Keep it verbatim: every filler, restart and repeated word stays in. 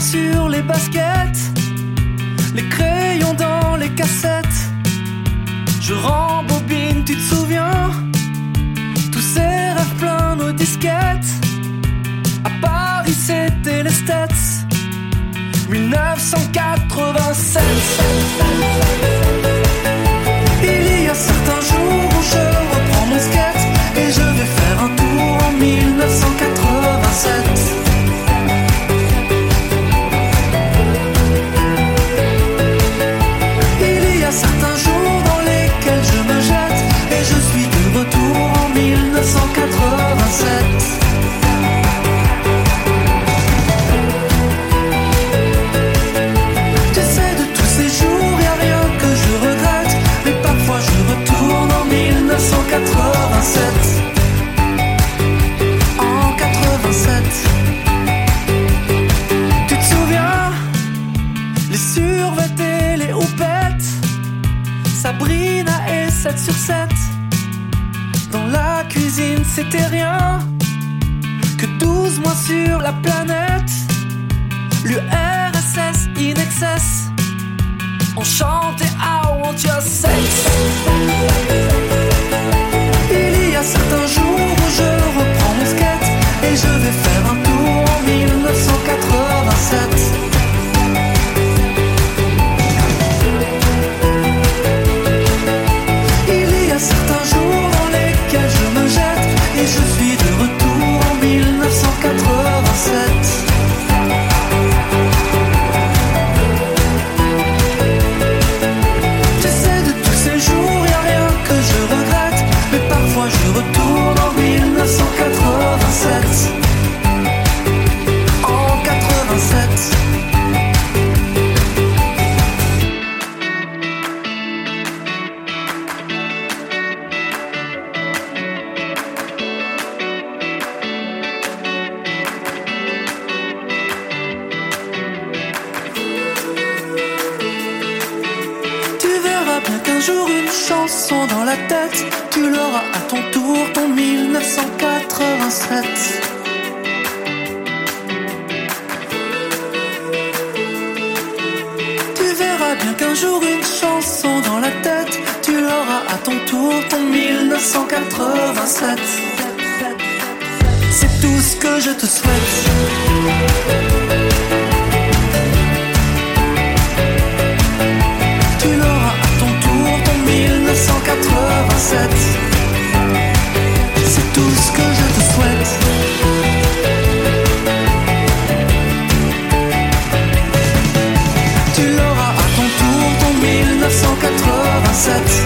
sur les baskets, les crayons dans les cassettes. Je rembobine, tu te souviens? Tous ces rêves pleins nos disquettes. À Paris c'était les States, dix-neuf cent quatre-vingt-sept. Il y a certains jours où je reprends mon skate et je vais faire un tour en dix-neuf cent quatre-vingt-sept. Il y a certains jours dans lesquels je me jette et je suis de retour en dix-neuf cent quatre-vingt-sept. En quatre-vingt-sept, tu te souviens? Les survêtés, les houpettes, Sabrina et sept sur sept. Dans la cuisine c'était rien que douze mois sur la planète. L'U R S S in excess, on chantait I want your sex. Il y a certains jours où je reprends mon skate et je vais faire un tour en dix-neuf cent quatre-vingt-sept. Il y a certains jours dans lesquels je me jette et je suis de retour en dix-neuf cent quatre-vingt-sept. Je retourne en dix-neuf cent quatre-vingt-sept. En quatre-vingt-sept. Tu verras bien qu'un jour une chanson dans la tête, tu l'auras à ton tour, ton dix-neuf cent quatre-vingt-sept. Tu verras bien qu'un jour une chanson dans la tête, tu l'auras à ton tour, ton dix-neuf cent quatre-vingt-sept. C'est tout ce que je te souhaite. Tu l'auras à ton tour, ton dix-neuf cent quatre-vingt-sept. C'est tout ce que je te souhaite. Tu l'auras à ton tour, ton dix-neuf cent quatre-vingt-sept.